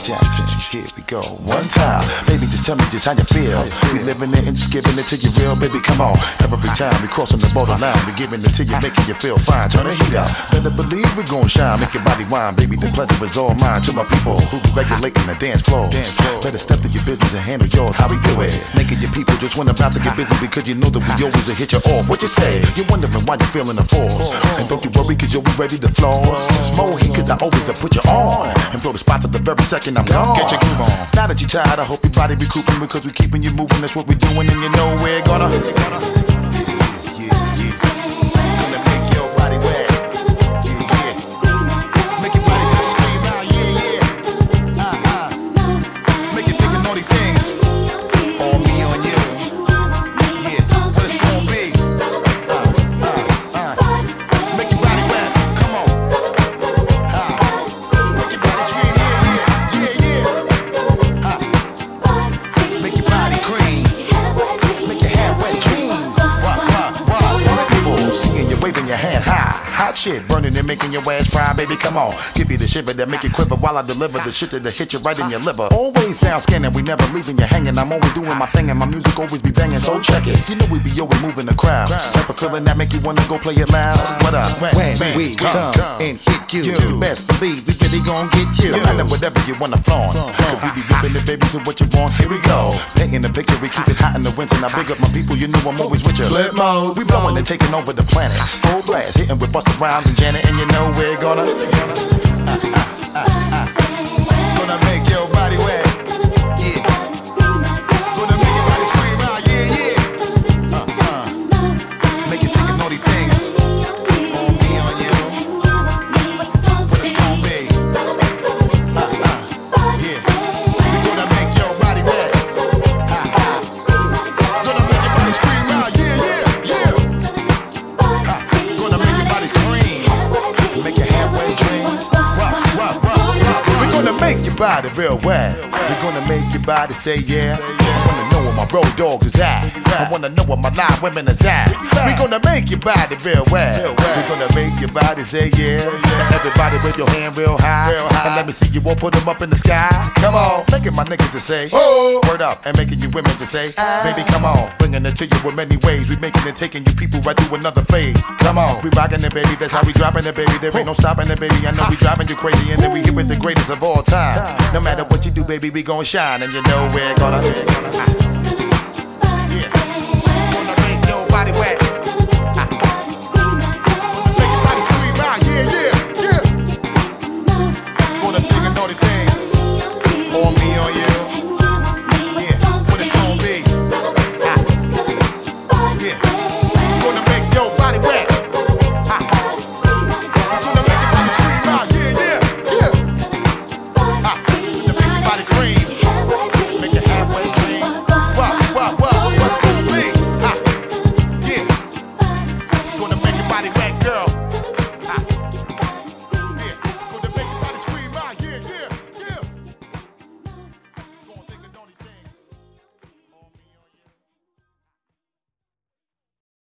Jackson, here we go. One time, baby, just tell me just how you feel. We living it and just giving it to you real, baby, come on. Every time we crossing the borderline, we giving it to you, making you feel fine. Turn the heat up, better believe we gon' shine. Make your body wine, baby, the pleasure is all mine. To my people who be regulating the dance floor, better step to your business and handle yours. How we do it? Making your people just wanna bounce to get busy because you know that we always hit you off. What you say? You're wondering why you feeling the force. And don't you worry cause you'll be ready to floss. More heat cause I always put you on. And throw the spot at the very second I'm gone. Get your groove on. Now that you're tired, I hope your body recouping because we keeping you moving. That's what we doing and you know we're gonna shit, burning and making your ass fry, baby, come on. Give you the shiver that make you quiver while I deliver the shit that'll hit you right in your liver. Always sound scanning, we never leaving you hanging. I'm always doing my thing and my music always be banging, so check it. You know we be always moving the crowd. Type of feeling that make you wanna go play it loud. What up? When we come and hit you best believe we really gon' get you. No matter whatever you wanna flaunt. Cause we be ripping the baby, so what you want, here we go. Painting the picture, we keep it hot in the winter. Now big up my people, you know I'm always with you. Flip mode, we blowing and taking over the planet. Full blast, hitting with Busta Rhymes and Janet, and you know we're gonna make your body wet. Yeah. Gonna make your body scream out. Yeah, yeah. Make you think of naughty things. On me, on you. What it's gonna be. Yeah. We gonna make your body wet. Gonna make your body scream out. Yeah, yeah, yeah. Gonna make your body scream. Make your halfway dreams. We're gonna make your body real wet. We're gonna make your body say yeah. I wanna know where my road dogs is at. I wanna know where my live women is at. We're gonna make your body real wet. We're gonna make your body say yeah. Now everybody with your hand real high. And let me see you all put them up in the sky. Come on, making my niggas to say oh. Word up, and making you women to say baby come on. Bringing it to you in many ways. We making it, taking you people right through another phase. Come on, we rocking it baby, that's how we dropping it baby. There ain't no stopping it baby, I know we driving you crazy. And then we hit with the greatest of all time. No matter what you do baby, we gon' shine. And you know we're gonna make your body wet.